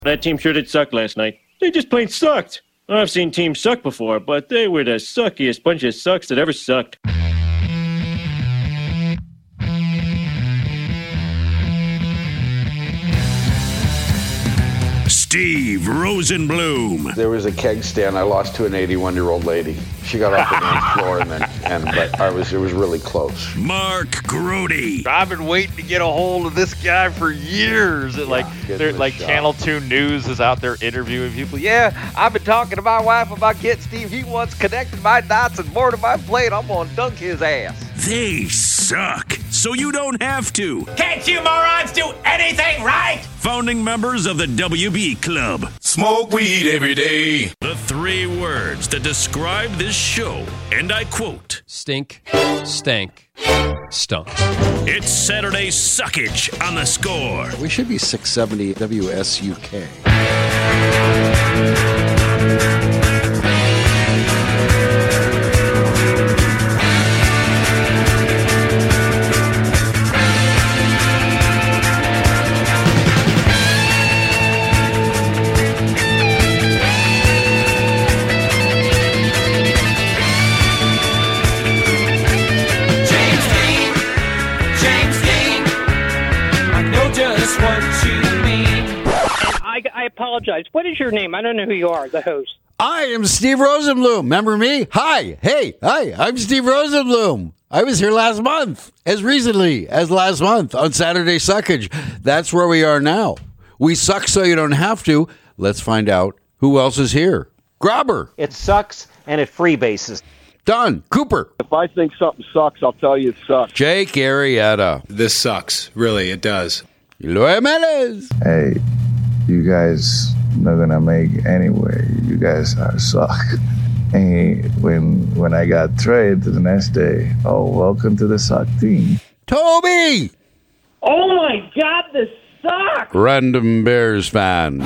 That team sure did suck last night. They just plain sucked. I've seen teams suck before, but they were the suckiest bunch of sucks that ever sucked. Steve Rosenbloom. There was a keg stand I lost to an 81-year-old lady. She got off the dance floor but it was really close. Mark Grody. I've been waiting to get a hold of this guy for years. Channel 2 News is out there interviewing people. Yeah, I've been talking to my wife about getting Steve. He wants connected my dots and more to my plate. I'm going to dunk his ass. They suck, so you don't have to. Can't you morons do anything right? Founding members of the WB Club. Smoke weed every day. The 3 words that describe this show, and I quote: stink, stank, stunk. It's Saturday Suckage on The Score. We should be 670 WSUK. I apologize. What is your name? I don't know who you are, the host. I am Steve Rosenbloom. Remember me? Hi. I'm Steve Rosenbloom. I was here last month, as recently as last month on Saturday Suckage. That's where we are now. We suck so you don't have to. Let's find out who else is here. Grobber. It sucks, and it freebases. Don. Cooper. If I think something sucks, I'll tell you it sucks. Jake Arrieta. This sucks. Really, it does. Eloy Melez. Hey, you guys not gonna make anyway. You guys are suck. And when I got traded the next day, welcome to the suck team. Toby! Oh my God, this sucks! Random Bears fan.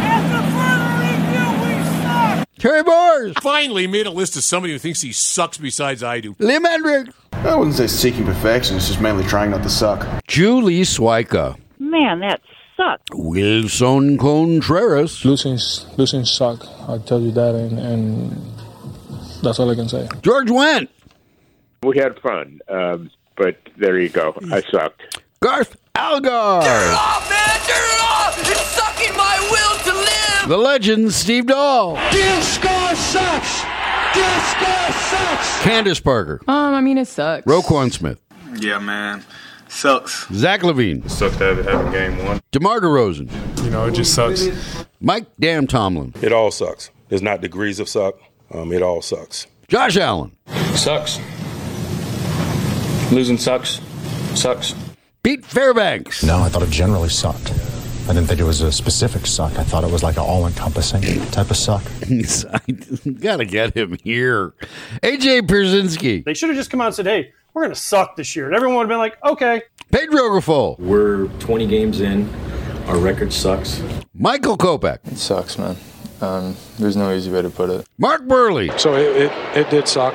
Terry Bors. Finally made a list of somebody who thinks he sucks besides I do. Lim Hendricks. I wouldn't say seeking perfection. It's just mainly trying not to suck. Julie Swyka. Man, that sucks. Wilson Contreras. Losing suck. I'll tell you that, and that's all I can say. George Wendt. We had fun, but there you go. I sucked. Garth Algar. Turn it off, man! Turn it off! It's sucking my will to live! The legend, Steve Dahl. Disco sucks! Disco sucks! Candace Parker. It sucks. Roquan Smith. Yeah, man. Sucks. Zach Levine. It sucked to have game one. DeMar DeRozan. It just sucks. Mike Dan Tomlin. It all sucks. There's not degrees of suck. It all sucks. Josh Allen. Sucks. Losing sucks. Sucks. Pete Fairbanks. No, I thought it generally sucked. I didn't think it was a specific suck. I thought it was like an all-encompassing type of suck. Gotta get him here. AJ Pierzynski. They should have just come out and said, hey, we're going to suck this year. And everyone would have been like, okay. Pedro Grifol. We're 20 games in. Our record sucks. Michael Kopech. It sucks, man. There's no easy way to put it. Mark Burley. So it did suck.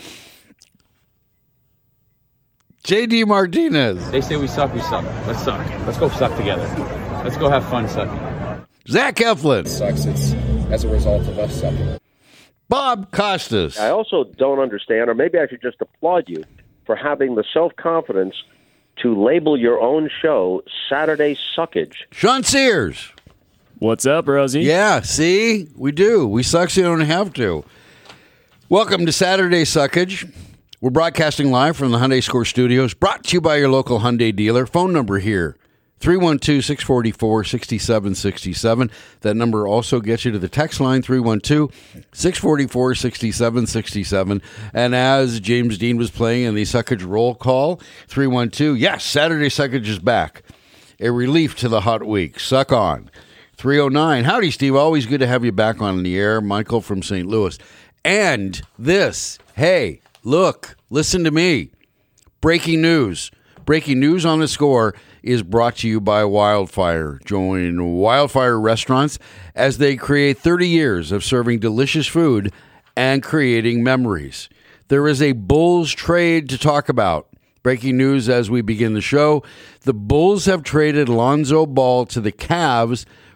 JD Martinez. They say we suck, we suck. Let's suck. Let's go suck together. Let's go have fun sucking. Zach Eflin. It sucks. It's as a result of us sucking. Bob Costas. I also don't understand, or maybe I should just applaud you for having the self-confidence to label your own show Saturday Suckage. Sean Sears. What's up, Rosie? Yeah, see? We do. We suck so you don't have to. Welcome to Saturday Suckage. We're broadcasting live from the Hyundai Score Studios, brought to you by your local Hyundai dealer. Phone number here, 312-644-6767. That number also gets you to the text line, 312-644-6767. And as James Dean was playing in the Suckage roll call, 312, yes, Saturday Suckage is back. A relief to the hot week. Suck on. 309, howdy, Steve. Always good to have you back on the air. Michael from St. Louis. And this, hey, look, listen to me. Breaking news. Breaking news on The Score is brought to you by Wildfire. Join Wildfire Restaurants as they create 30 years of serving delicious food and creating memories. There is a Bulls trade to talk about. Breaking news as we begin the show. The Bulls have traded Lonzo Ball to the Cavs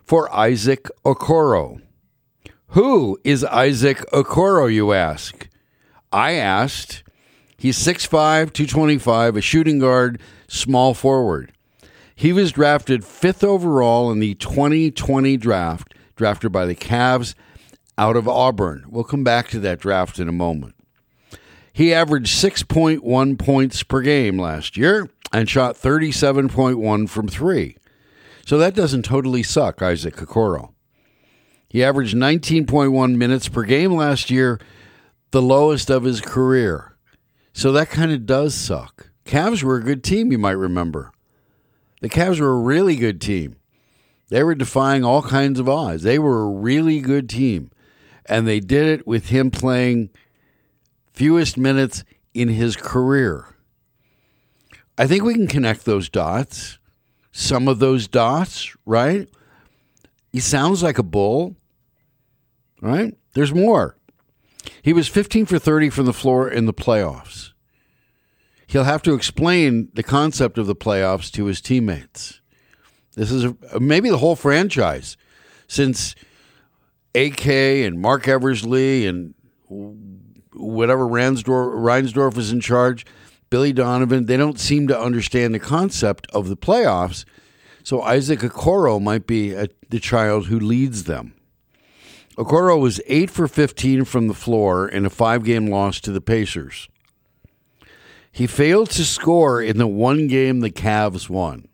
for Isaac Okoro. Who is Isaac Okoro, you ask? I asked. He's 6'5", 225, a shooting guard, small forward. He was drafted 5th overall in the 2020 draft, drafted by the Cavs out of Auburn. We'll come back to that draft in a moment. He averaged 6.1 points per game last year and shot 37.1 from 3. So that doesn't totally suck, Isaac Okoro. He averaged 19.1 minutes per game last year, the lowest of his career. So that kind of does suck. Cavs were a good team, you might remember. The Cavs were a really good team. They were defying all kinds of odds. They were a really good team. And they did it with him playing fewest minutes in his career. I think we can connect those dots. Some of those dots, right? He sounds like a Bull, right? There's more. He was 15 for 30 from the floor in the playoffs. He'll have to explain the concept of the playoffs to his teammates. This is maybe the whole franchise, since AK and Mark Eversley and whatever Reinsdorf is in charge, Billy Donovan, they don't seem to understand the concept of the playoffs. So Isaac Okoro might be the child who leads them. Okoro was 8 for 15 from the floor in a 5-game loss to the Pacers. He failed to score in the one game the Cavs won.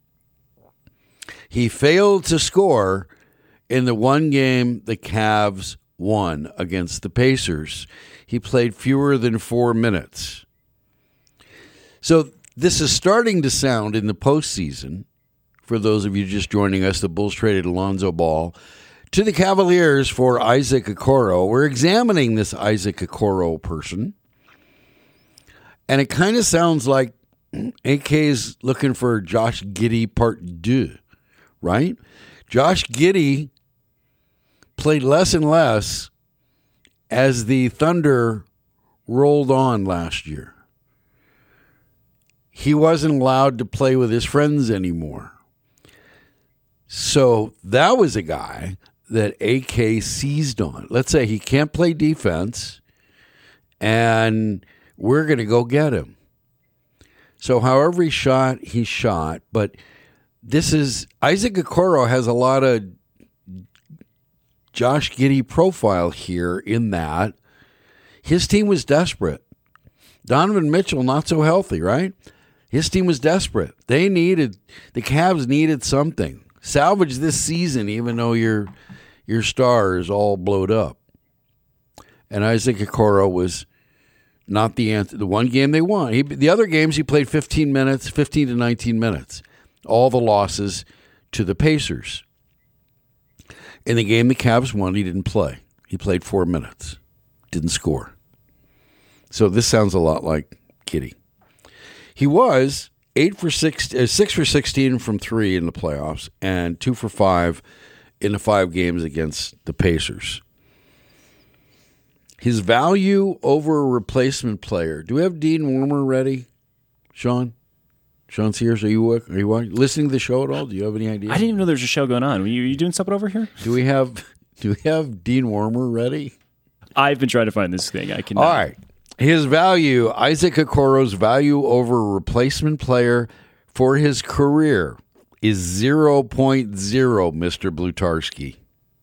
He failed to score in the one game the Cavs won against the Pacers. He played fewer than 4 minutes. So this is starting to sound in the postseason, for those of you just joining us, the Bulls traded Alonzo Ball to the Cavaliers for Isaac Okoro. We're examining this Isaac Okoro person. And it kind of sounds like AK's looking for Josh Giddey Part 2, right? Josh Giddey played less and less as the Thunder rolled on last year. He wasn't allowed to play with his friends anymore. So that was a guy that AK seized on. Let's say he can't play defense, and we're going to go get him. So however he shot, but this is, Isaac Okoro has a lot of Josh Giddey profile here in that his team was desperate. Donovan Mitchell, not so healthy, right? His team was desperate. The Cavs needed something. Salvage this season, even though your star is all blowed up. And Isaac Okoro was not the answer. The one game they won. The other games he played 15 to 19 minutes. All the losses to the Pacers. In the game the Cavs won, he didn't play. He played 4 minutes. Didn't score. So this sounds a lot like Giddey. He was 6 for 16 from 3 in the playoffs and 2 for 5 in the 5 games against the Pacers. His value over a replacement player. Do we have Dean Warmer ready, Sean? Sean Sears, are you listening to the show at all? Do you have any idea? I didn't even know there was a show going on. Are you doing something over here? Do we have Dean Warmer ready? I've been trying to find this thing. I cannot. All right. His value, Isaac Okoro's value over a replacement player for his career is 0.0, Mr. Blutarski.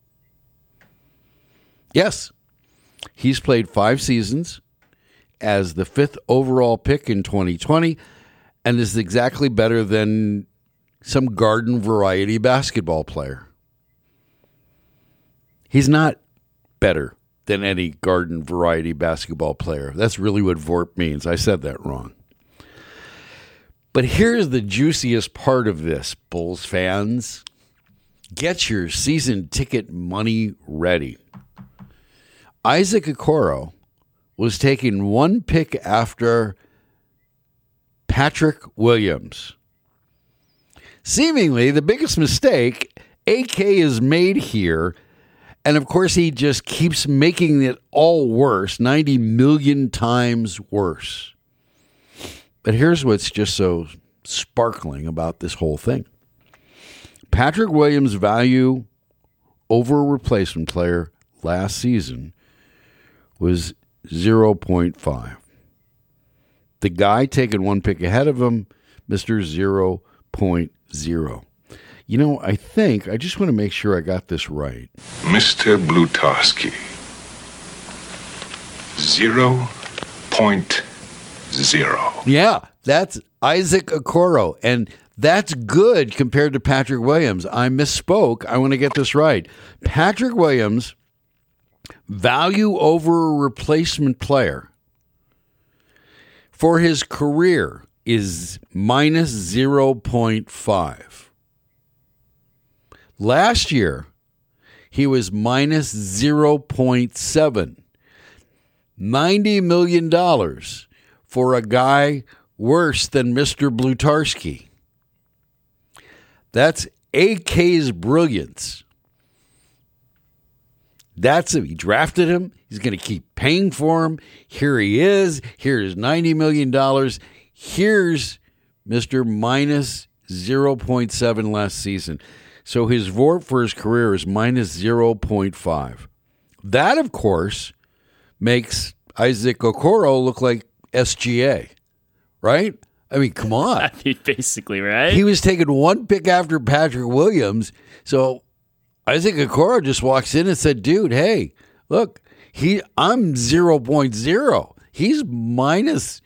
Yes. He's played 5 seasons as the 5th overall pick in 2020 and is exactly better than some garden variety basketball player. He's not better than any garden variety basketball player. That's really what VORP means. I said that wrong. But here's the juiciest part of this, Bulls fans. Get your season ticket money ready. Isaac Okoro was taken 1 pick after Patrick Williams. Seemingly the biggest mistake AK has made here. And, of course, he just keeps making it all worse, 90 million times worse. But here's what's just so sparkling about this whole thing. Patrick Williams' value over replacement player last season was 0.5. The guy taking one pick ahead of him, Mr. 0.0. You know, I just want to make sure I got this right. Mr. Blutarski. 0.0. Yeah, that's Isaac Okoro, and that's good compared to Patrick Williams. I misspoke. I want to get this right. Patrick Williams, value over replacement player for his career is minus 0.5. Last year, he was minus 0.7. $90 million for a guy worse than Mr. Blutarski. That's AK's brilliance. That's it. He drafted him. He's going to keep paying for him. Here he is. Here's $90 million. Here's Mr. minus 0.7 last season. So his VORP for his career is minus 0.5. That, of course, makes Isaac Okoro look like SGA, right? I mean, come on. Basically, right? He was taking one pick after Patrick Williams. So Isaac Okoro just walks in and said, dude, hey, look, I'm 0.0. He's minus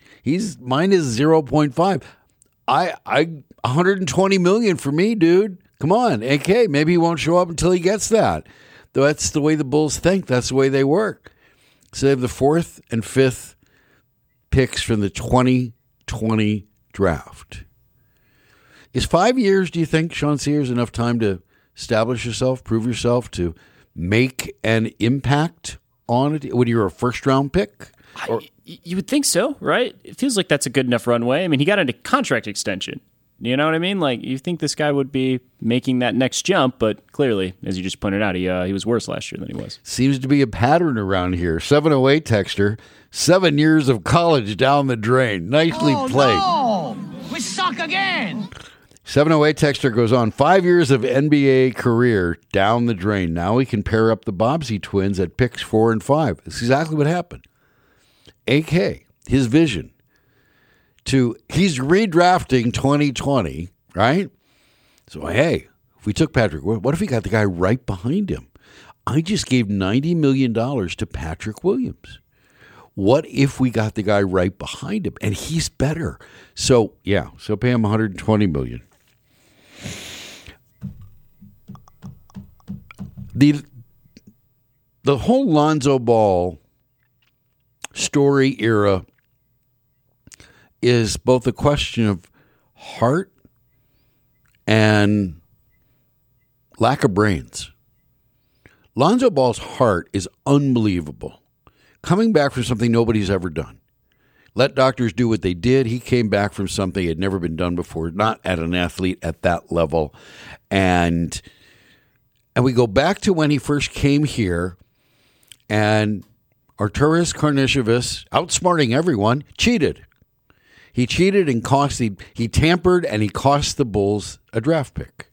0.5. I $120 million for me, dude. Come on, AK. Maybe he won't show up until he gets that. That's the way the Bulls think. That's the way they work. So they have the 4th and 5th picks from the 2020 draft. Is 5 years, do you think, Sean Sears, enough time to establish yourself, prove yourself, to make an impact on it when you're a first-round pick? You would think so, right? It feels like that's a good enough runway. I mean, he got into contract extension. You know what I mean? Like, you think this guy would be making that next jump, but clearly, as you just pointed out, he was worse last year than he was. Seems to be a pattern around here. 708 texter, 7 years of college down the drain. Nicely played. No! We suck again! 708 texter goes on, 5 years of NBA career down the drain. Now he can pair up the Bobbsey twins at picks 4 and 5. That's exactly what happened. AK, his vision. He's redrafting 2020, right? So, hey, if we took Patrick, what if we got the guy right behind him? I just gave $90 million to Patrick Williams. What if we got the guy right behind him and he's better? So, yeah, pay him $120 million. The whole Lonzo Ball story era is both a question of heart and lack of brains. Lonzo Ball's heart is unbelievable. Coming back from something nobody's ever done. Let doctors do what they did. He came back from something that had never been done before, not at an athlete at that level. And we go back to when he first came here, and Arturas Karnisovas, outsmarting everyone, cheated. He cheated and he tampered, and he cost the Bulls a draft pick.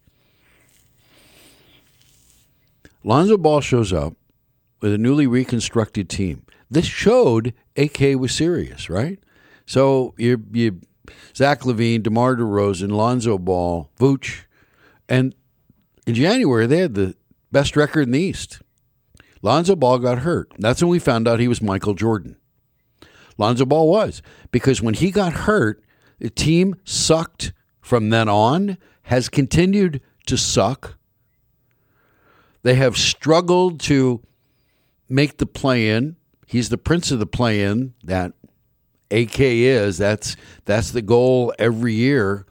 Lonzo Ball shows up with a newly reconstructed team. This showed AK was serious, right? So you Zach LaVine, DeMar DeRozan, Lonzo Ball, Vooch, and in January they had the best record in the East. Lonzo Ball got hurt. That's when we found out he was Michael Jordan. Lonzo Ball was, because when he got hurt, the team sucked from then on, has continued to suck. They have struggled to make the play-in. He's the prince of the play-in that AK is. That's the goal every year.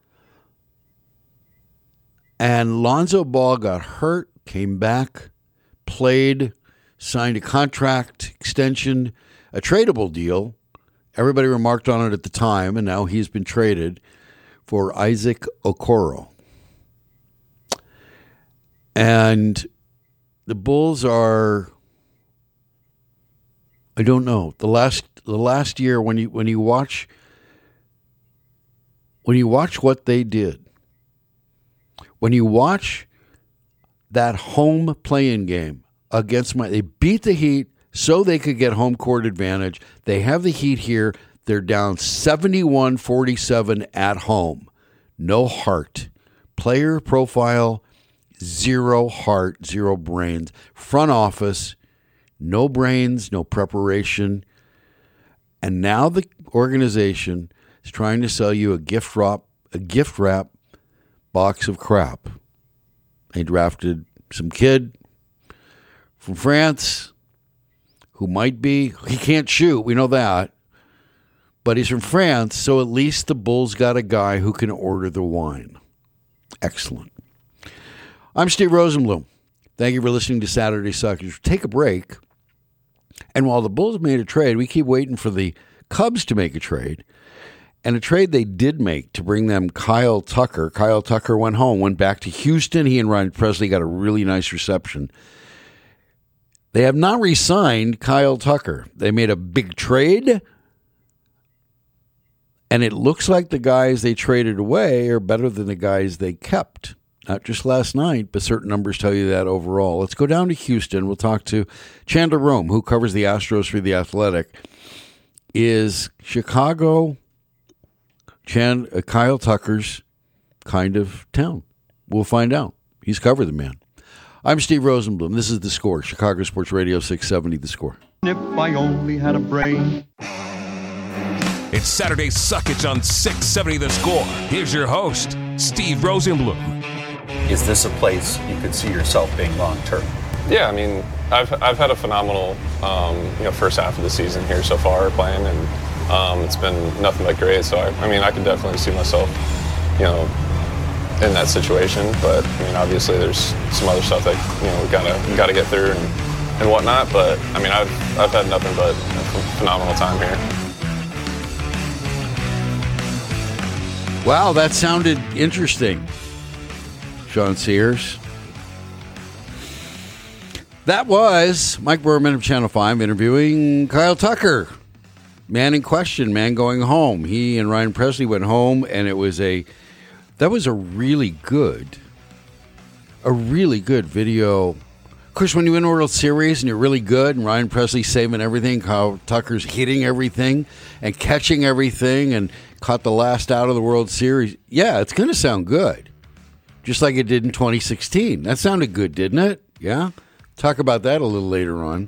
And Lonzo Ball got hurt, came back, played, signed a contract extension, a tradable deal. Everybody remarked on it at the time, and now he's been traded for Isaac Okoro. And the Bulls are, I don't know, the last year when you watch what they did, when you watch that home play-in game against they beat the Heat so they could get home court advantage. They have the Heat here. They're down 71-47 at home. No heart. Player profile, zero heart, zero brains. Front office, no brains, no preparation. And now the organization is trying to sell you a gift wrap box of crap. They drafted some kid from France who he can't shoot, we know that, but he's from France, so at least the Bulls got a guy who can order the wine. Excellent. I'm Steve Rosenbloom. Thank you for listening to Saturday Suckers. Take a break. And while the Bulls made a trade, we keep waiting for the Cubs to make a trade. And a trade they did make to bring them Kyle Tucker. Kyle Tucker went back to Houston. He and Ryan Presley got a really nice reception. They have not re-signed Kyle Tucker. They made a big trade. And it looks like the guys they traded away are better than the guys they kept. Not just last night, but certain numbers tell you that overall. Let's go down to Houston. We'll talk to Chandler Rome, who covers the Astros for The Athletic. Is Chicago Kyle Tucker's kind of town? We'll find out. He's covered the man. I'm Steve Rosenbloom. This is The Score, Chicago Sports Radio 670 The Score. If I only had a brain. It's Saturday Suckage on 670 The Score. Here's your host, Steve Rosenbloom. Is this a place you could see yourself being long-term? Yeah, I mean, I've had a phenomenal, first half of the season here so far playing, and it's been nothing but great. So, I could definitely see myself, in that situation. But, obviously there's some other stuff that, we gotta get through and whatnot. But, I've had nothing but a phenomenal time here. Wow, that sounded interesting, Sean Sears. That was Mike Berman of Channel 5 interviewing Kyle Tucker. Man in question, man going home. He and Ryan Presley went home, and that was a really good video. Of course, when you win a World Series and you're really good, and Ryan Presley's saving everything, Kyle Tucker's hitting everything and catching everything and caught the last out of the World Series. Yeah, it's going to sound good. Just like it did in 2016. That sounded good, didn't it? Yeah? Talk about that a little later on.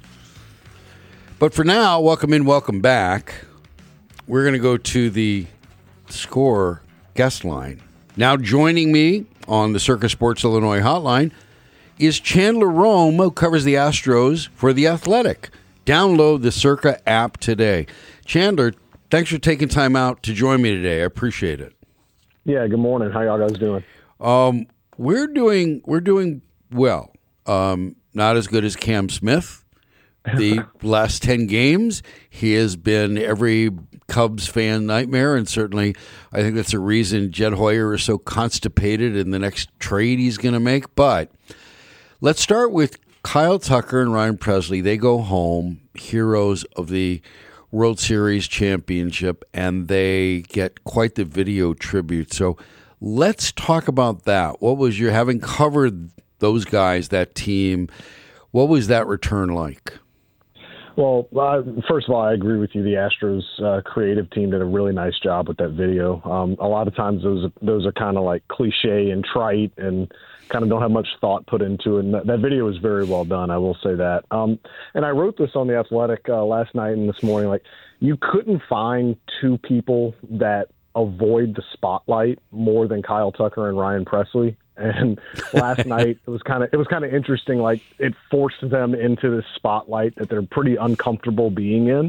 But for now, welcome in, welcome back. We're going to go to the Score guest line. Now joining me on the Circa Sports Illinois hotline is Chandler Rome, who covers the Astros for The Athletic. Download the Circa app today. Chandler, thanks for taking time out to join me today. I appreciate it. Yeah, good morning. How y'all guys doing? We're doing well. Not as good as Cam Smith. The last 10 games, he has been every Cubs fan nightmare, and certainly I think that's the reason Jed Hoyer is so constipated in the next trade he's going to make. But let's start with Kyle Tucker and Ryan Presley. They go home, heroes of the World Series championship, and they get quite the video tribute. So let's talk about that. What was your, having covered those guys, that team, what was that return like? Well, first of all, I agree with you. The Astros creative team did a really nice job with that video. A lot of times those are kind of like cliche and trite and kind of don't have much thought put into it. And that video was very well done, I will say that. And I wrote this on The Athletic last night and this morning. Like, you couldn't find two people that avoid the spotlight more than Kyle Tucker and Ryan Presley. And last night it was kind of interesting. Like, it forced them into this spotlight that they're pretty uncomfortable being in.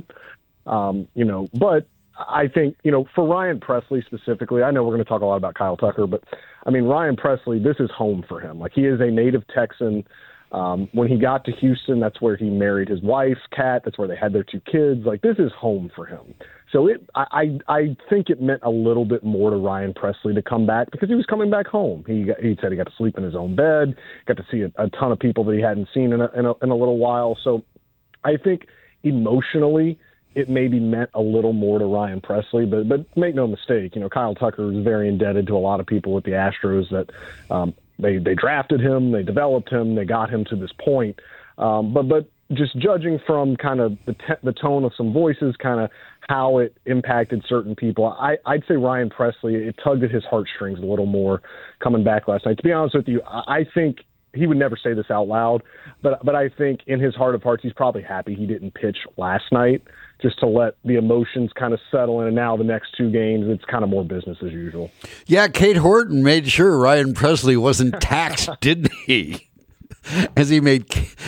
But I think, for Ryan Presley specifically, I know we're going to talk a lot about Kyle Tucker, but I mean, Ryan Presley, this is home for him. Like, he is a native Texan. When he got to Houston, that's where he married his wife, Kat. That's where they had their two kids. Like, this is home for him. So I think it meant a little bit more to Ryan Presley to come back because he was coming back home. He said he got to sleep in his own bed, got to see a ton of people that he hadn't seen in a little while. So I think emotionally it maybe meant a little more to Ryan Presley, but make no mistake, Kyle Tucker is very indebted to a lot of people with the Astros that they drafted him, they developed him, they got him to this point. But just judging from kind of the tone of some voices, kind of how it impacted certain people, I'd say Ryan Presley, it tugged at his heartstrings a little more coming back last night. To be honest with you, I think he would never say this out loud, but I think in his heart of hearts, he's probably happy he didn't pitch last night, just to let the emotions kind of settle in. And now the next two games, it's kind of more business as usual. Yeah, Kate Horton made sure Ryan Presley wasn't taxed, didn't he? As he made,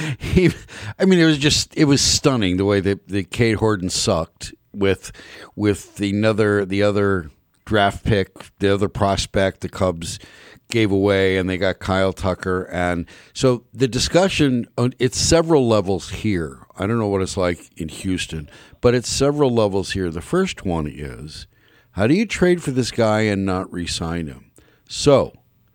it was stunning the way that Kate Horton sucked with the other draft pick, the other prospect the Cubs gave away, and they got Kyle Tucker. And so the discussion, it's several levels here. I don't know what it's like in Houston, but it's several levels here. The first one is, how do you trade for this guy and not re-sign him? So,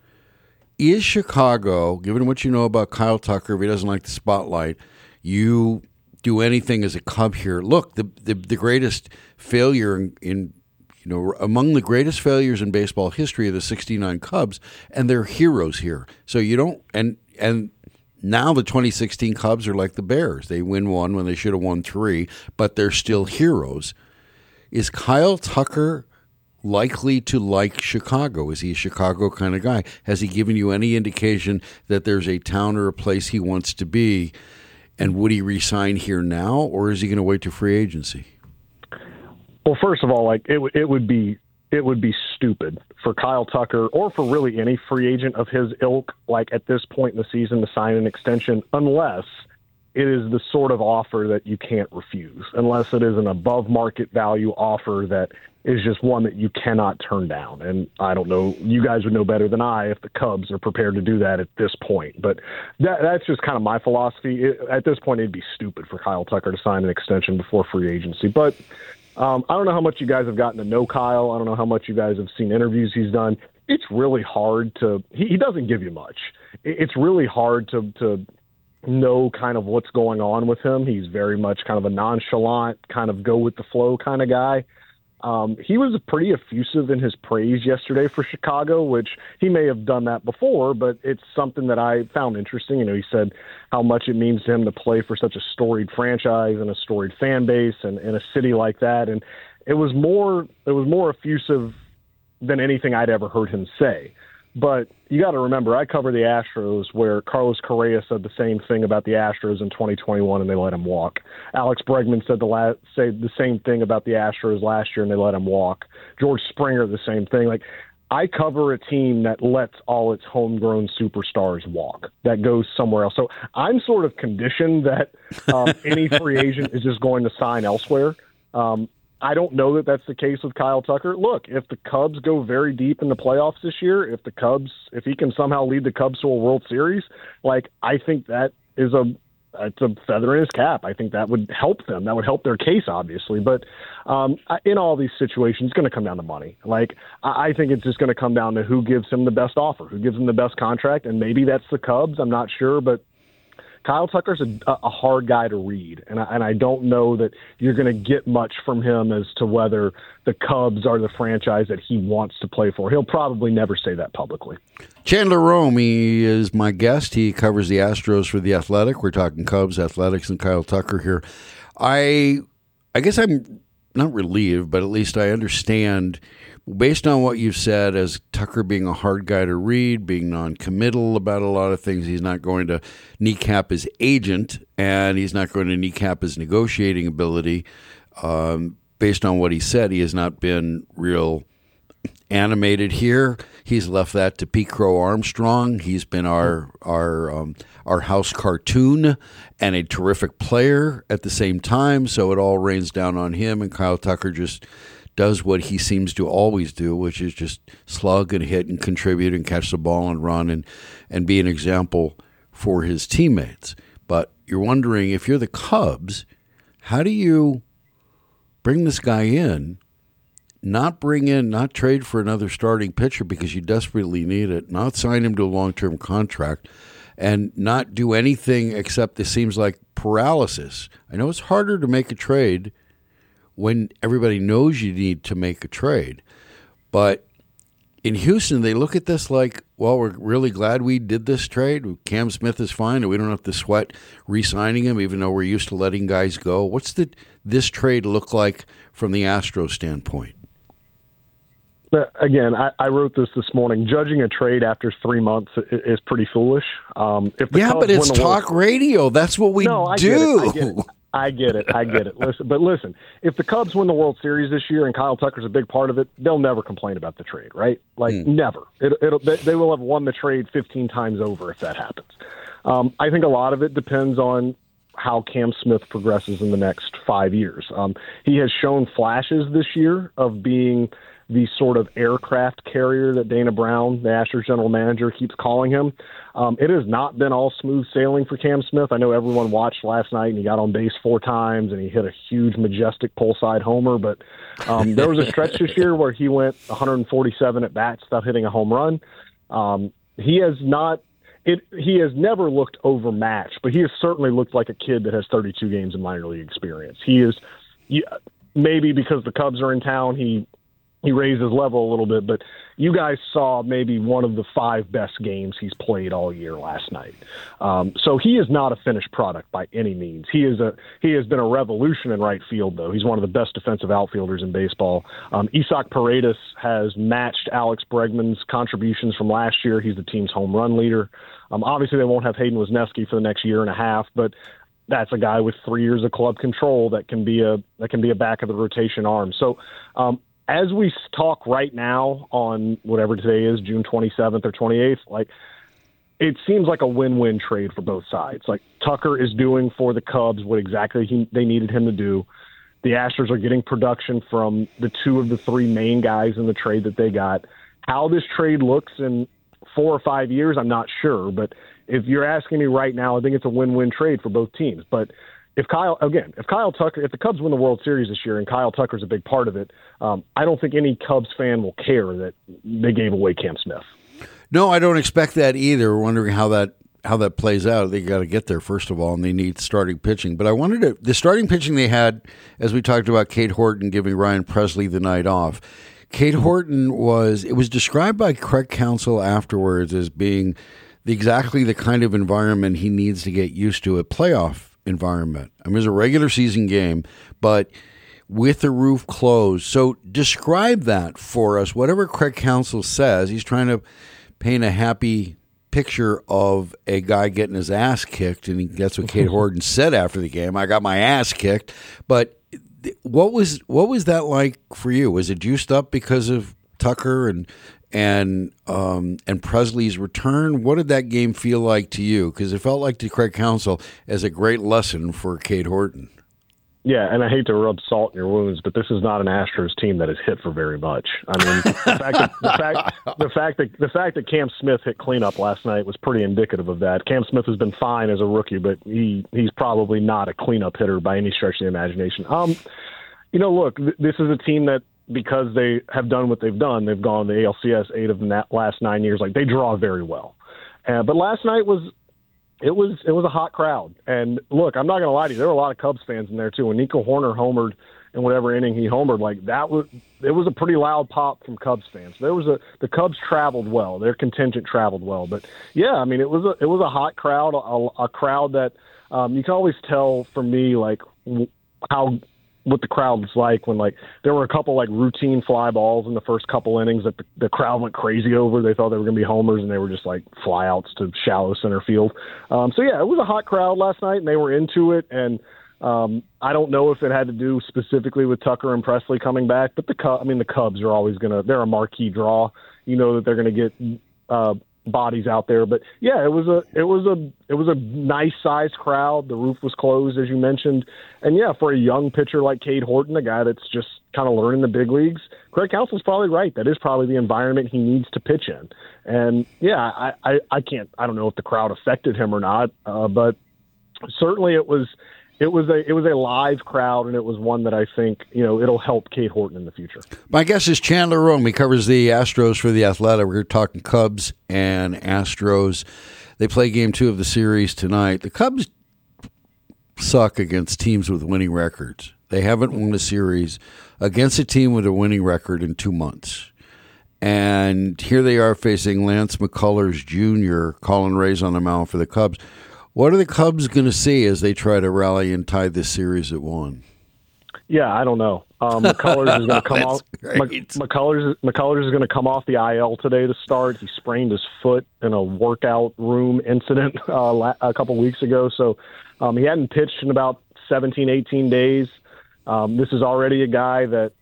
is Chicago, given what you know about Kyle Tucker, if he doesn't like the spotlight, you do anything as a Cub here? Look, the greatest failure in among the greatest failures in baseball history are the 69 Cubs, and they're heroes here. So you don't, and now the 2016 Cubs are like the Bears. They win one when they should have won three, but they're still heroes. Is Kyle Tucker likely to like Chicago? Is he a Chicago kind of guy? Has he given you any indication that there's a town or a place he wants to be? And would he resign here now, or is he going to wait to free agency? Well, first of all, like it would be stupid for Kyle Tucker or for really any free agent of his ilk, like at this point in the season, to sign an extension unless it is the sort of offer that you can't refuse, unless it is an above market value offer that is just one that you cannot turn down. And I don't know, you guys would know better than I if the Cubs are prepared to do that at this point. But that's just kind of my philosophy. At this point, it'd be stupid for Kyle Tucker to sign an extension before free agency. But I don't know how much you guys have gotten to know Kyle. I don't know how much you guys have seen interviews he's done. It's really hard to – he doesn't give you much. It's really hard to know kind of what's going on with him. He's very much kind of a nonchalant, kind of go-with-the-flow kind of guy. He was pretty effusive in his praise yesterday for Chicago, which he may have done that before, but it's something that I found interesting. He said how much it means to him to play for such a storied franchise and a storied fan base and in a city like that. And it was more effusive than anything I'd ever heard him say. But you got to remember, I cover the Astros, where Carlos Correa said the same thing about the Astros in 2021, and they let him walk. Alex Bregman said the same thing about the Astros last year, and they let him walk. George Springer, the same thing. Like, I cover a team that lets all its homegrown superstars walk, that goes somewhere else. So I'm sort of conditioned that any free agent is just going to sign elsewhere. I don't know that that's the case with Kyle Tucker. Look, if the Cubs go very deep in the playoffs this year, if he can somehow lead the Cubs to a World Series, like, I think that is it's a feather in his cap. I think that would help them. That would help their case, obviously. But in all these situations, it's going to come down to money. Like, I think it's just going to come down to who gives him the best offer, who gives him the best contract, and maybe that's the Cubs. I'm not sure, but Kyle Tucker's a hard guy to read, and I don't know that you're going to get much from him as to whether the Cubs are the franchise that he wants to play for. He'll probably never say that publicly. Chandler Rome, he is my guest. He covers the Astros for The Athletic. We're talking Cubs, athletics, and Kyle Tucker here. I guess I'm not relieved, but at least I understand, based on what you've said, as Tucker being a hard guy to read, being non-committal about a lot of things. He's not going to kneecap his agent, and he's not going to kneecap his negotiating ability. Based on what he said, he has not been real animated here. He's left that to Pete Crow Armstrong. He's been our house cartoon and a terrific player at the same time, so it all rains down on him, and Kyle Tucker just does what he seems to always do, which is just slug and hit and contribute and catch the ball and run and be an example for his teammates. But you're wondering, if you're the Cubs, how do you bring this guy in, not trade for another starting pitcher because you desperately need it, not sign him to a long-term contract, and not do anything except this seems like paralysis. I know it's harder to make a trade when everybody knows you need to make a trade. But in Houston, they look at this like, well, we're really glad we did this trade. Cam Smith is fine, and we don't have to sweat re-signing him, even though we're used to letting guys go. What's this trade look like from the Astros standpoint? Again, I wrote this morning. Judging a trade after 3 months is pretty foolish. But it's talk radio. That's what we do. I get it. Listen, if the Cubs win the World Series this year and Kyle Tucker's a big part of it, they'll never complain about the trade, right? Never. They will have won the trade 15 times over if that happens. I think a lot of it depends on how Cam Smith progresses in the next 5 years. He has shown flashes this year of being the sort of aircraft carrier that Dana Brown, the Astros general manager, keeps calling him. It has not been all smooth sailing for Cam Smith. I know everyone watched last night, and he got on base 4 times, and he hit a huge, majestic pull-side homer. But there was a stretch this year where he went 147 at-bats without hitting a home run. He has never looked overmatched, but he has certainly looked like a kid that has 32 games of minor league experience. Maybe because the Cubs are in town, he raised his level a little bit, but you guys saw maybe one of the 5 best games he's played all year last night. So he is not a finished product by any means. He has been a revolution in right field, though. He's one of the best defensive outfielders in baseball. Isaac Paredes has matched Alex Bregman's contributions from last year. He's the team's home run leader. Obviously, they won't have Hayden Wesneski for the next year and a half, but that's a guy with 3 years of club control that can be a back of the rotation arm. So, as we talk right now on whatever today is, June 27th or 28th, it seems like a win-win trade for both sides. Tucker is doing for the Cubs what exactly they needed him to do. The Astros are getting production from the 2 of the 3 main guys in the trade that they got. How this trade looks in 4 or 5 years, I'm not sure. But if you're asking me right now, I think it's a win-win trade for both teams. But if the Cubs win the World Series this year and Kyle Tucker's a big part of it, I don't think any Cubs fan will care that they gave away Cam Smith. No, I don't expect that either. We're wondering how that plays out. They got to get there first of all, and they need starting pitching. But the starting pitching they had, as we talked about, Cade Horton giving Ryan Presley the night off. Cade Horton was described by Craig Counsell afterwards as being exactly the kind of environment he needs to get used to, a playoff environment. I mean, it's a regular season game, but with the roof closed. So describe that for us. Whatever Craig Counsell says, he's trying to paint a happy picture of a guy getting his ass kicked, and that's what Cade Horton said after the game. I got my ass kicked. But what was that like for you? Was it juiced up because of Tucker and Presley's return? What did that game feel like to you? Because it felt like to Craig Counsell as a great lesson for Cade Horton. Yeah, and I hate to rub salt in your wounds, but this is not an Astros team that is hit for very much. I mean, the fact that Cam Smith hit cleanup last night was pretty indicative of that. Cam Smith has been fine as a rookie, but he's probably not a cleanup hitter by any stretch of the imagination. Look, this is a team that, because they have done what they've done, they've gone to the ALCS 8 of the last 9 years. They draw very well. But last night was a hot crowd. And look, I'm not going to lie to you, there were a lot of Cubs fans in there too. When Nico Horner homered in whatever inning he homered, it was a pretty loud pop from Cubs fans. The Cubs traveled well. Their contingent traveled well. But yeah, I mean, it was a hot crowd, a crowd that you can always tell from me what the crowd was like when there were a couple routine fly balls in the first couple innings that the crowd went crazy over. They thought they were going to be homers, and they were just fly outs to shallow center field. So yeah, it was a hot crowd last night, and they were into it. And I don't know if it had to do specifically with Tucker and Presley coming back, but the Cubs are always they're a marquee draw. You know that they're going to get bodies out there. But yeah, it was a nice sized crowd. The roof was closed, as you mentioned. And yeah, for a young pitcher like Cade Horton, a guy that's just kind of learning the big leagues, Craig Counsell's probably right. That is probably the environment he needs to pitch in. And yeah, I don't know if the crowd affected him or not, but certainly it was a live crowd, and it was one that I think, it'll help Cade Horton in the future. My guest is Chandler Rome. He covers the Astros for The Athletic. We're talking Cubs and Astros. They play game 2 of the series tonight. The Cubs suck against teams with winning records. They haven't won a series against a team with a winning record in 2 months. And here they are facing Lance McCullers Jr., Colin Ray's on the mound for the Cubs. What are the Cubs going to see as they try to rally and tie this series at 1? Yeah, I don't know. McCullers is going to come off. McCullers is going to come off the IL today to start. He sprained his foot in a workout room incident a couple weeks ago, so he hadn't pitched in about 17, 18 days. This is already a guy that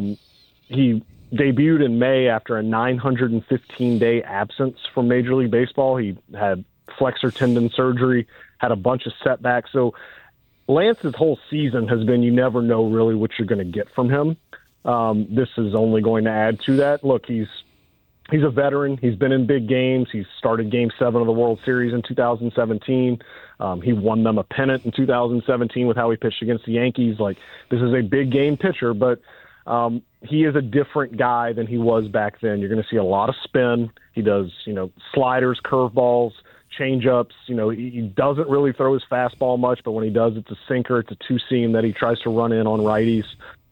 he debuted in May after a 915-day absence from Major League Baseball. He had flexor tendon surgery, had a bunch of setbacks. So Lance's whole season has been you never know really what you're going to get from him. This is only going to add to that. Look, he's a veteran. He's been in big games. He started Game 7 of the World Series in 2017. He won them a pennant in 2017 with how he pitched against the Yankees. Like, this is a big game pitcher, but he is a different guy than he was back then. You're going to see a lot of spin. He does, sliders, curveballs, change-ups. He doesn't really throw his fastball much, but when he does, it's a sinker. It's a two-seam that he tries to run in on righties.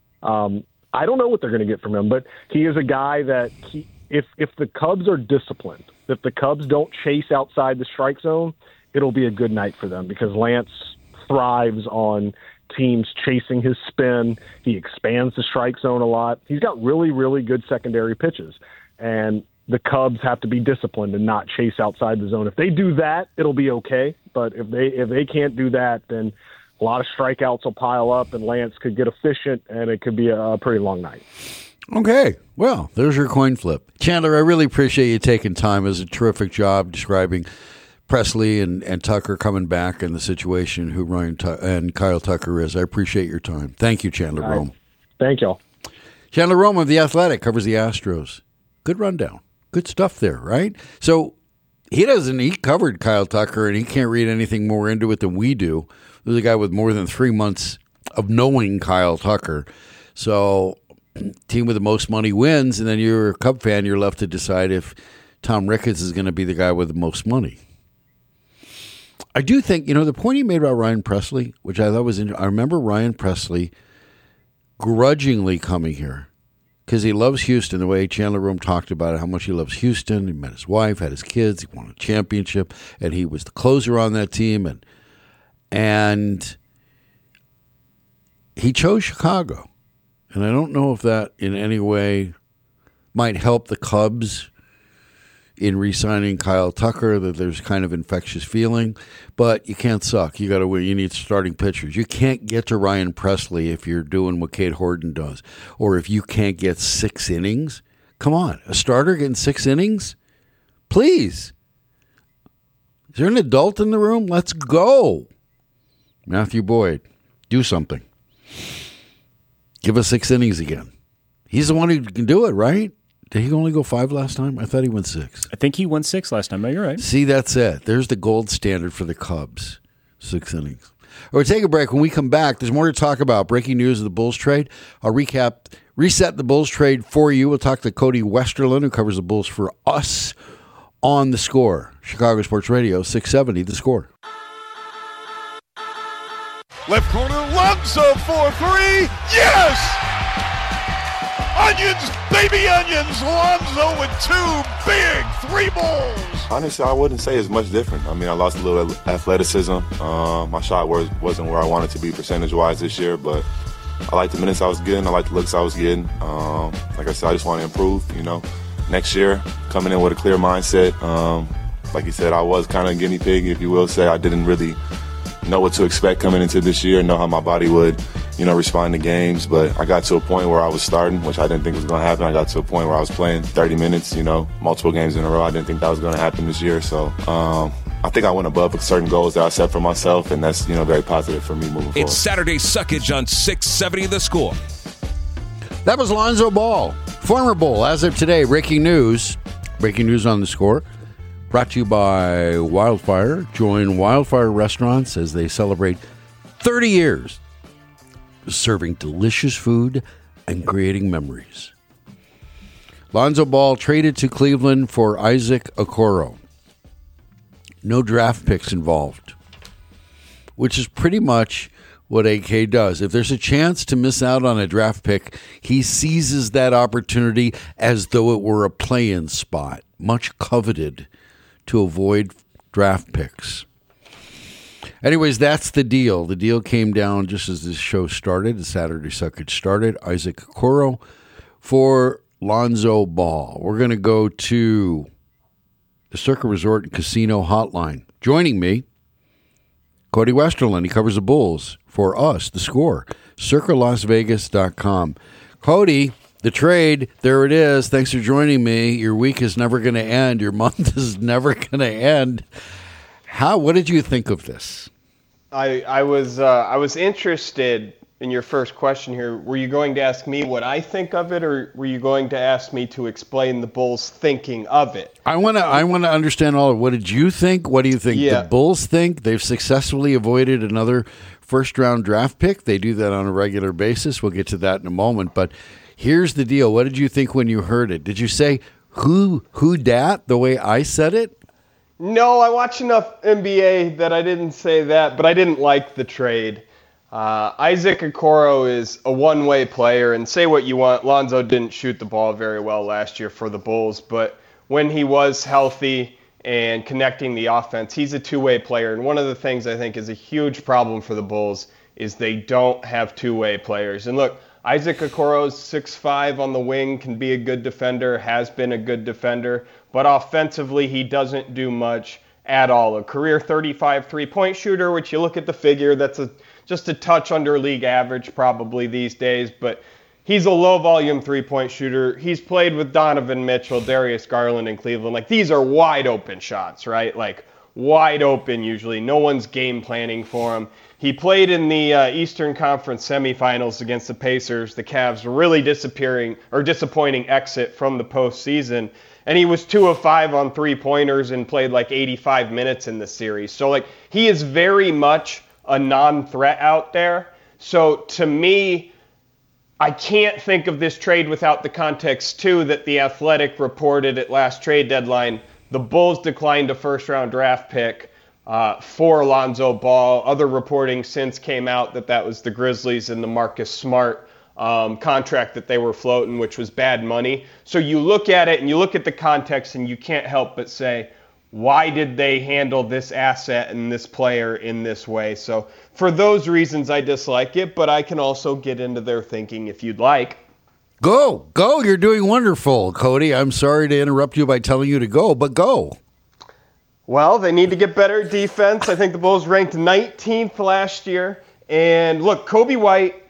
I don't know what they're going to get from him, but he is a guy that if the Cubs are disciplined, if the Cubs don't chase outside the strike zone, it'll be a good night for them because Lance thrives on teams chasing his spin. He expands the strike zone a lot. He's got really, really good secondary pitches, and the Cubs have to be disciplined and not chase outside the zone. If they do that, it'll be okay. But if they can't do that, then a lot of strikeouts will pile up, and Lance could get efficient, and it could be a pretty long night. Okay, well, there's your coin flip. Chandler, I really appreciate you taking time. It was a terrific job describing Presley and Tucker coming back and the situation, who Ryan and Kyle Tucker is. I appreciate your time. Thank you, Chandler Rome. Thank y'all. Chandler Rome of The Athletic covers the Astros. Good rundown. Good stuff there, right? So he covered Kyle Tucker, and he can't read anything more into it than we do. There's a guy with more than 3 months of knowing Kyle Tucker. So team with the most money wins, and then you're a Cub fan, you're left to decide if Tom Ricketts is going to be the guy with the most money. I do think, the point he made about Ryan Presley, which I thought was interesting. I remember Ryan Presley grudgingly coming here because he loves Houston, the way Chandler Rome talked about it, how much he loves Houston. He met his wife, had his kids, he won a championship, and he was the closer on that team. And he chose Chicago. And I don't know if that in any way might help the Cubs in re-signing Kyle Tucker, that there's kind of infectious feeling, but you can't suck. You got to win. You need starting pitchers. You can't get to Ryan Presley if you're doing what Cade Horton does, or if you can't get 6 innings. Come on, a starter getting 6 innings? Please. Is there an adult in the room? Let's go. Matthew Boyd, do something. Give us 6 innings again. He's the one who can do it, right? Did he only go 5 last time? I thought he went 6. I think he won 6 last time. No, you're right. See, that's it. There's the gold standard for the Cubs. 6 innings. All right, take a break. When we come back, there's more to talk about. Breaking news of the Bulls trade. I'll reset the Bulls trade for you. We'll talk to Cody Westerlund, who covers the Bulls for us on The Score. Chicago Sports Radio, 670, The Score. Left corner, Lonzo for 3. Yes! Onions, baby onions, Lonzo with 2 big 3 balls. Honestly, I wouldn't say it's much different. I mean, I lost a little athleticism. My shot wasn't where I wanted to be percentage-wise this year, but I like the minutes I was getting. I like the looks I was getting. Like I said, I just want to improve, Next year, coming in with a clear mindset. Like you said, I was kind of a guinea pig, if you will say. I didn't really know what to expect coming into this year, know how my body would, respond to games. But I got to a point where I was starting, which I didn't think was going to happen. I got to a point where I was playing 30 minutes, multiple games in a row. I didn't think that was going to happen this year. So I think I went above certain goals that I set for myself, and that's, very positive for me moving forward. It's Saturday Suckage on 670 The Score. That was Lonzo Ball, former Bull. As of today, breaking news on The Score. Brought to you by Wildfire. Join Wildfire Restaurants as they celebrate 30 years serving delicious food and creating memories. Lonzo Ball traded to Cleveland for Isaac Okoro. No draft picks involved, which is pretty much what AK does. If there's a chance to miss out on a draft pick, he seizes that opportunity as though it were a play-in spot, much coveted, to avoid draft picks. Anyways, that's the deal. The deal came down just as this show started, the Saturday Suckage started. Isaac Okoro for Lonzo Ball. We're going to go to the Circa Resort and Casino Hotline. Joining me, Cody Westerlund. He covers the Bulls for us, The Score, circalasvegas.com. Cody, the trade, there it is. Thanks for joining me. Your week is never going to end. Your month is never going to end. What did you think of this? I was interested in your first question here. Were you going to ask me what I think of it, or were you going to ask me to explain the Bulls' thinking of it? I want to understand all of it. What did you think? What do you think the Bulls think? They've successfully avoided another first-round draft pick. They do that on a regular basis. We'll get to that in a moment. But here's the deal. What did you think when you heard it? Did you say, who dat, the way I said it? No, I watch enough NBA that I didn't say that, but I didn't like the trade. Isaac Okoro is a one-way player, and say what you want, Lonzo didn't shoot the ball very well last year for the Bulls, but when he was healthy and connecting the offense, he's a two-way player, and one of the things I think is a huge problem for the Bulls is they don't have two-way players. And look, Isaac Okoro's 6'5" on the wing, can be a good defender, has been a good defender, but offensively he doesn't do much at all. A career 35 three-point shooter, which you look at the figure, that's just a touch under league average probably these days, but he's a low-volume three-point shooter. He's played with Donovan Mitchell, Darius Garland in Cleveland. Like, these are wide-open shots, right? Like, wide open usually. No one's game planning for him. He played in the Eastern Conference semifinals against the Pacers. The Cavs really disappointing exit from the postseason. And he was 2 of 5 on three-pointers and played like 85 minutes in the series. So, like, he is very much a non-threat out there. So, to me, I can't think of this trade without the context, too, that The Athletic reported at last trade deadline. The Bulls declined a first-round draft pick for Lonzo Ball. Other reporting since came out that was the Grizzlies and the Marcus Smart contract that they were floating, which was bad money. So you look at it and you look at the context and you can't help but say, why did they handle this asset and this player in this way? So for those reasons, I dislike it, but I can also get into their thinking if you'd like. Go. You're doing wonderful, Cody. I'm sorry to interrupt you by telling you to go, but go. Well, they need to get better at defense. I think the Bulls ranked 19th last year. And look, Kobe White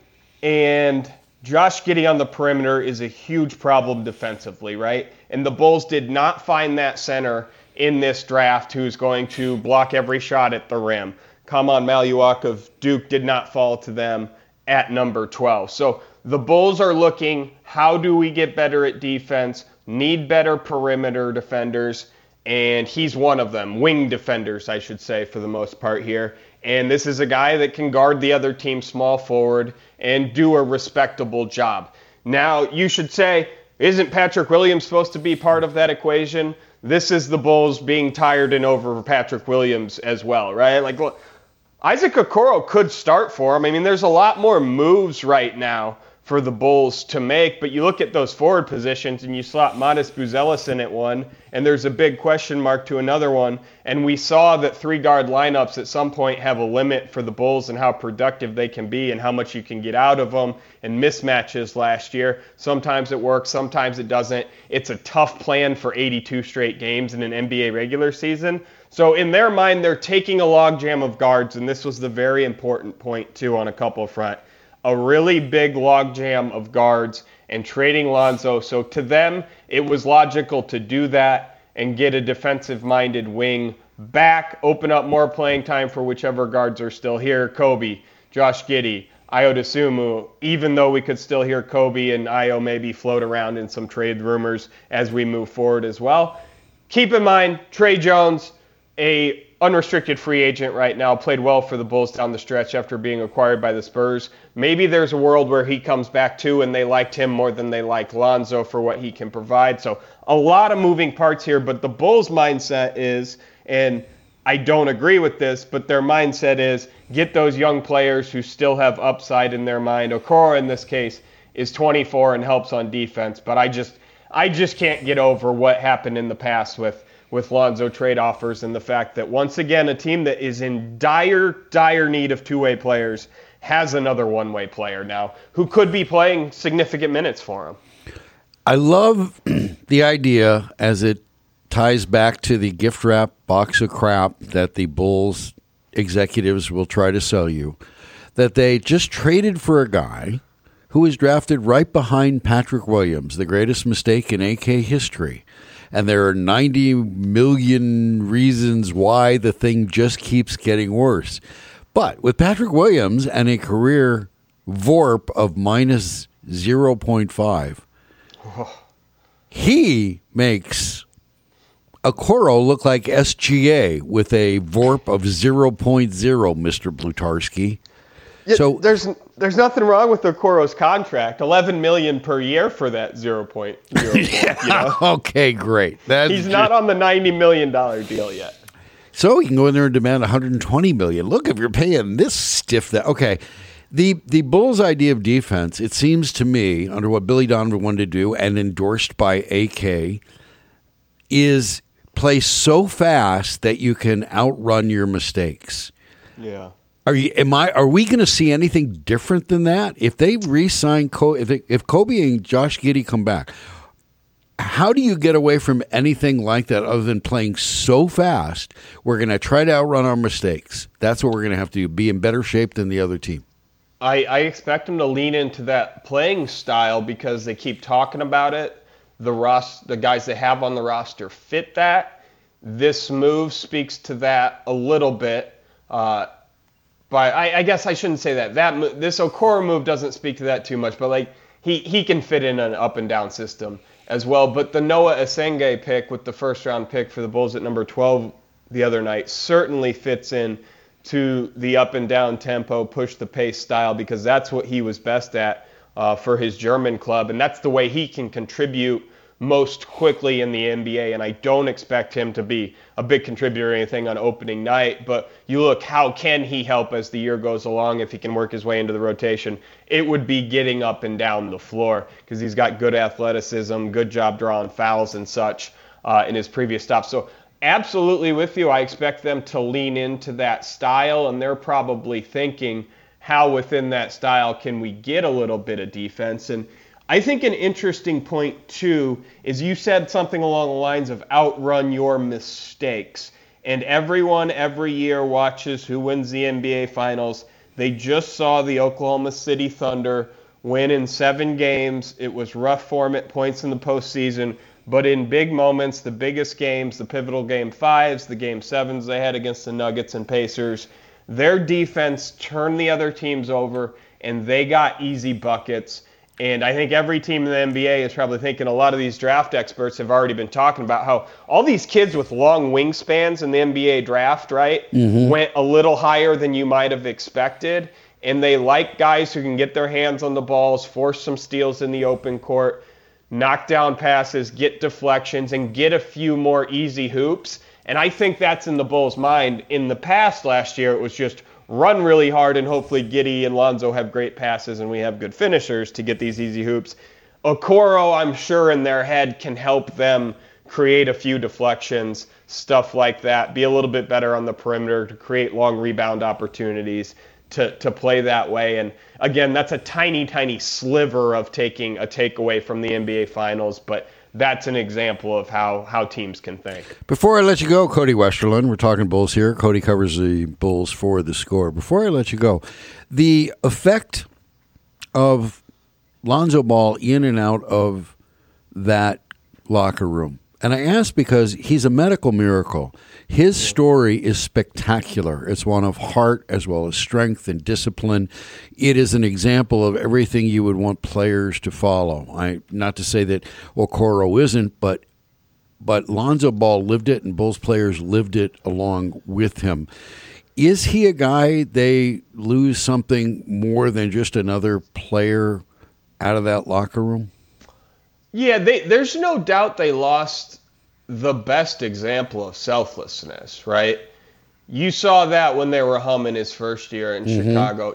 and Josh Giddey on the perimeter is a huge problem defensively, right? And the Bulls did not find that center in this draft who's going to block every shot at the rim. Kaman Maluak of Duke did not fall to them at number 12. So the Bulls are looking, how do we get better at defense, need better perimeter defenders, and he's one of them. Wing defenders, I should say, for the most part here. And this is a guy that can guard the other team's small forward and do a respectable job. Now, you should say, isn't Patrick Williams supposed to be part of that equation? This is the Bulls being tired and over Patrick Williams as well, right? Like, look, Isaac Okoro could start for him. I mean, there's a lot more moves right now for the Bulls to make, but you look at those forward positions and you slot Modest Buzelis in at one, and there's a big question mark to another one, and we saw that 3-guard lineups at some point have a limit for the Bulls and how productive they can be and how much you can get out of them, and mismatches last year. Sometimes it works, sometimes it doesn't. It's a tough plan for 82 straight games in an NBA regular season. So in their mind, they're taking a logjam of guards, and this was the very important point, too, on a couple front. A really big logjam of guards and trading Lonzo. So to them, it was logical to do that and get a defensive-minded wing back, open up more playing time for whichever guards are still here. Kobe, Josh Giddey, Ayo Dosunmu, even though we could still hear Kobe and Ayo maybe float around in some trade rumors as we move forward as well. Keep in mind, Trey Jones, a unrestricted free agent right now, played well for the Bulls down the stretch after being acquired by the Spurs. Maybe there's a world where he comes back too and they liked him more than they liked Lonzo for what he can provide. So a lot of moving parts here, but the Bulls' mindset is, and I don't agree with this, but their mindset is get those young players who still have upside in their mind. Okoro, in this case, is 24 and helps on defense, but I just can't get over what happened in the past with Lonzo trade offers and the fact that, once again, a team that is in dire need of two-way players has another one-way player now who could be playing significant minutes for him. I love the idea as it ties back to the gift wrap box of crap that the Bulls executives will try to sell you, that they just traded for a guy who was drafted right behind Patrick Williams, the greatest mistake in AK history. And there are 90 million reasons why the thing just keeps getting worse. But with Patrick Williams and a career VORP of minus 0.5, he makes Okoro look like SGA with a VORP of 0.0, Mr. Blutarski. Yeah, so there's nothing wrong with Okoro's contract. $11 million per year for that 0.0. Yeah, you know? Okay, great. He's not on the $90 million deal yet. So you can go in there and demand $120 million. Look, if you're paying this stiff, that okay. The Bulls' idea of defense, it seems to me, under what Billy Donovan wanted to do and endorsed by AK, is play so fast that you can outrun your mistakes. Yeah. Are we going to see anything different than that? If they re-sign if Kobe and Josh Giddey come back, how do you get away from anything like that other than playing so fast? We're going to try to outrun our mistakes. That's what we're going to have to do, be in better shape than the other team. I expect them to lean into that playing style because they keep talking about it. The guys they have on the roster fit that. This move speaks to that a little bit. But I guess I shouldn't say that. This Okoro move doesn't speak to that too much, but like he can fit in an up and down system as well. But the Noah Asenge pick with the first round pick for the Bulls at number 12 the other night certainly fits in to the up and down tempo, push the pace style, because that's what he was best at for his German club, and that's the way he can contribute most quickly in the NBA, and I don't expect him to be a big contributor or anything on opening night, but you look, how can he help as the year goes along if he can work his way into the rotation? It would be getting up and down the floor because he's got good athleticism, good job drawing fouls and such in his previous stops. So absolutely with you, I expect them to lean into that style, and they're probably thinking, how within that style can we get a little bit of defense? And I think an interesting point, too, is you said something along the lines of outrun your mistakes. And everyone every year watches who wins the NBA Finals. They just saw the Oklahoma City Thunder win in 7 games. It was rough form at points in the postseason. But in big moments, the biggest games, the pivotal Game 5s, the Game 7s they had against the Nuggets and Pacers, their defense turned the other teams over, and they got easy buckets. And I think every team in the NBA is probably thinking, a lot of these draft experts have already been talking about how all these kids with long wingspans in the NBA draft, right, went a little higher than you might have expected. And they like guys who can get their hands on the balls, force some steals in the open court, knock down passes, get deflections, and get a few more easy hoops. And I think that's in the Bulls' mind. In the past last year, it was just run really hard and hopefully Giddey and Lonzo have great passes and we have good finishers to get these easy hoops. Okoro, I'm sure in their head, can help them create a few deflections, stuff like that, be a little bit better on the perimeter to create long rebound opportunities to play that way. And again, that's a tiny, tiny sliver of taking a takeaway from the NBA Finals, but that's an example of how teams can think. Before I let you go, Cody Westerlund, we're talking Bulls here. Cody covers the Bulls for The Score. Before I let you go, the effect of Lonzo Ball in and out of that locker room. And I ask because he's a medical miracle. His story is spectacular. It's one of heart as well as strength and discipline. It is an example of everything you would want players to follow. Not to say that Okoro isn't, but Lonzo Ball lived it, and Bulls players lived it along with him. Is he a guy they lose something more than just another player out of that locker room? Yeah, there's no doubt they lost the best example of selflessness, right? You saw that when they were humming his first year in Chicago.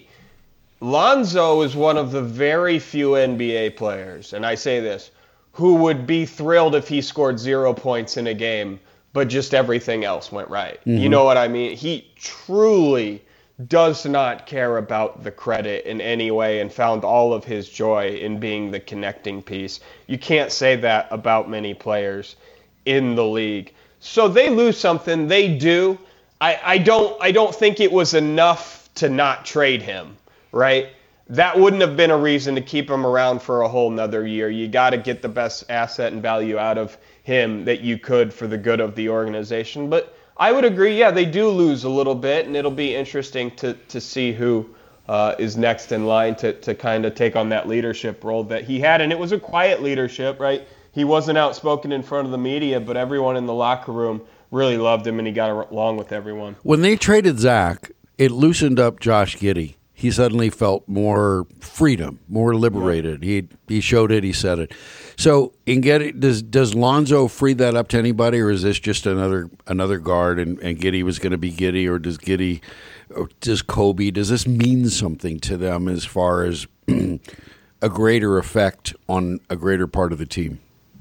Lonzo is one of the very few NBA players, and I say this, who would be thrilled if he scored 0 points in a game, but just everything else went right. You know what I mean? He truly does not care about the credit in any way and found all of his joy in being the connecting piece. You can't say that about many players in the league. So they lose something. They do. I don't think it was enough to not trade him, right? That wouldn't have been a reason to keep him around for a whole nother year. You got to get the best asset and value out of him that you could for the good of the organization. But I would agree, yeah, they do lose a little bit, and it'll be interesting to see who is next in line to kind of take on that leadership role that he had. And it was a quiet leadership, right? He wasn't outspoken in front of the media, but everyone in the locker room really loved him, and he got along with everyone. When they traded Zach, it loosened up Josh Giddey. He suddenly felt more freedom, more liberated. He showed it. He said it. So, in does Lonzo free that up to anybody, or is this just another guard and Giddey was going to be Giddey, or does Kobe? Does this mean something to them as far as a greater effect on a greater part of the team?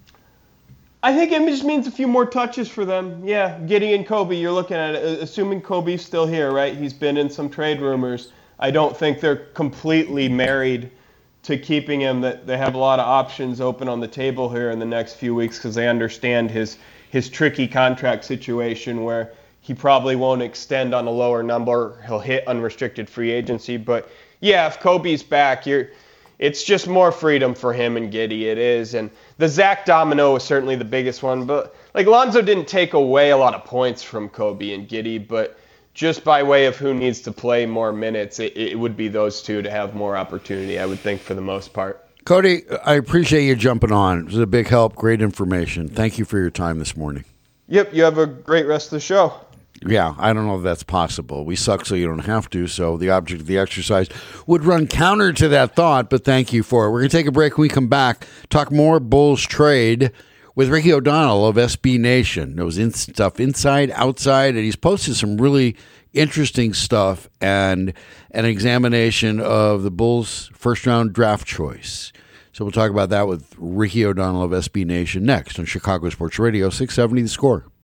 I think it just means a few more touches for them. Yeah, Giddey and Kobe, you're looking at it. Assuming Kobe's still here, right? He's been in some trade rumors. I don't think they're completely married to keeping him. That they have a lot of options open on the table here in the next few weeks because they understand his tricky contract situation where he probably won't extend on a lower number. He'll hit unrestricted free agency. But yeah, if Kobe's back, it's just more freedom for him and Giddey. It is. And the Zach domino is certainly the biggest one. But like Lonzo didn't take away a lot of points from Kobe and Giddey, but just by way of who needs to play more minutes, it would be those two to have more opportunity, I would think, for the most part. Cody, I appreciate you jumping on. It was a big help, great information. Thank you for your time this morning. Yep, you have a great rest of the show. Yeah, I don't know if that's possible. We suck so you don't have to, so the object of the exercise would run counter to that thought, but thank you for it. We're going to take a break. When we come back, talk more Bulls trade with Ricky O'Donnell of SB Nation. There was stuff inside, outside, and he's posted some really interesting stuff and an examination of the Bulls' first-round draft choice. So we'll talk about that with Ricky O'Donnell of SB Nation next on Chicago Sports Radio 670 The Score.